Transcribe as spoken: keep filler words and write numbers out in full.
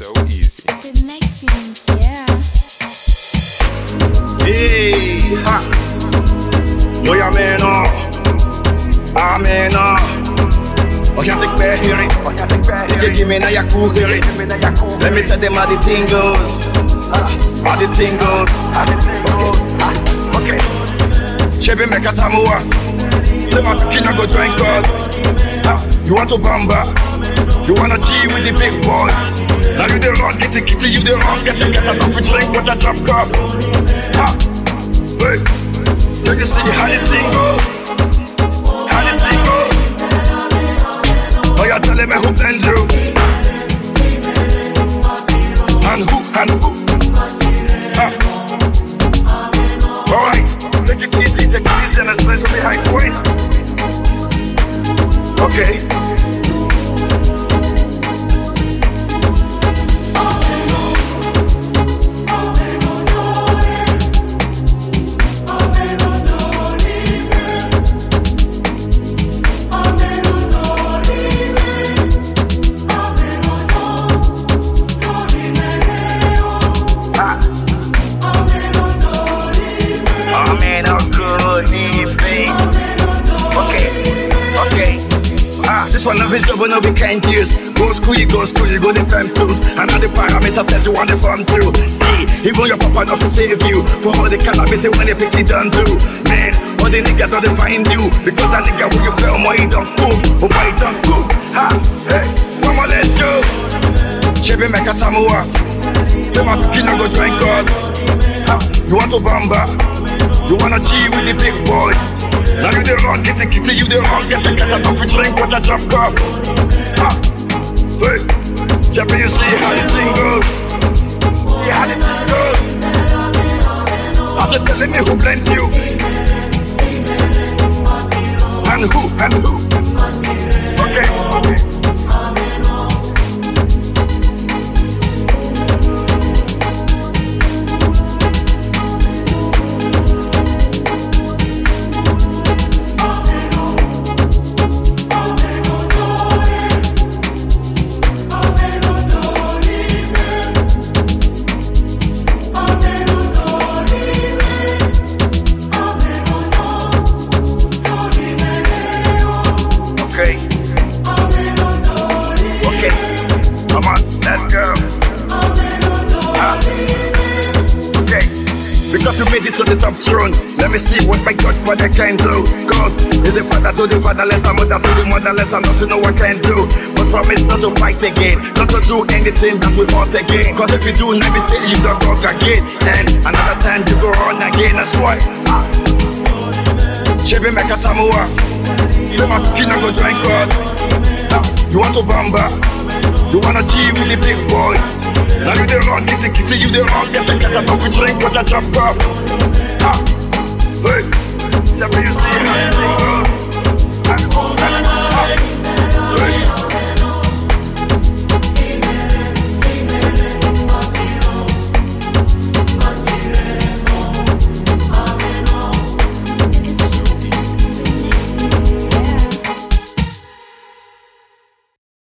so easy. Connecting, yeah. Hey, ha. Yo, ya meno. Ameno. Oh, can't take back here. You give me now your cool here. Let me tell them how the thing goes. How the thing goes. Okay. Chebe make a tamua. Say my kina go drink God. You want to bamba? You wanna G with the big boys? Now you the wrong, get the kitty, you the wrong, get the get a coffee drink with a drop cup. Ha! Hey! Take a see how the thing goes. How the thing goes. Oh, you're telling me who blend you? And who, and who? Ha! Alright, take it easy, take it easy, and especially high point. Okay. But no be kind tears. Go school, you go school, you go the time tools. And all the parameters that you want to form through. See, even your papa not to save you. For all the calamity when they pick it down too. Man, all the niggas don't find you. Because that nigga when you play on why you don't move. Or why you don't move. Ha, hey, mama let's go. Chebe make a tamua. Say my kina go drink God. Ha, you want to bamba? You wanna G with the big boy? Now you the wrong, get the kitty, you the wrong, get the get a coffee drink with a drop cup. Ha! Hey! Yeah, but you see how the thing goes. See how the thing goes. I said, telling me who blends you. And who, and who. Okay, okay. To the top throne, let me see what my Godfather can do. Cause he's a father to the fatherless, a mother to the motherless, and not to know what can do. But promise not to fight again, not to do anything that we want again. Cause if you do, let me see you don't walk again. And another time you go on again, that's why. Chebe make a tamua. You my kina go drink God. You want to bamba? You wanna G with the big boys? Now you the wrong, get the kitty, you the wrong, get the get a coffee drink with a drop cup. Ha! Hey! Yeah, but you see how it goes.